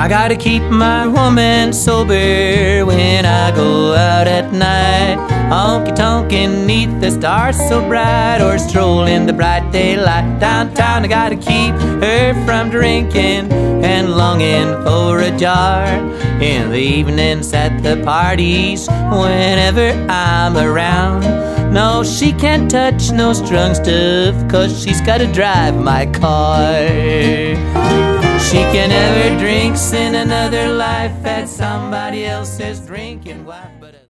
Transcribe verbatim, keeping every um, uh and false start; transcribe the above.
I gotta keep my woman sober when I go out at night, honky-tonkin' neath the stars so bright, or stroll in the bright daylight downtown. I gotta keep her from drinking and longing for a jar in the evenings at the parties whenever I'm around. No, she can't touch no strung stuff, 'cause she's gotta drive my car. She can never drinks in another life at somebody else's drinking wife.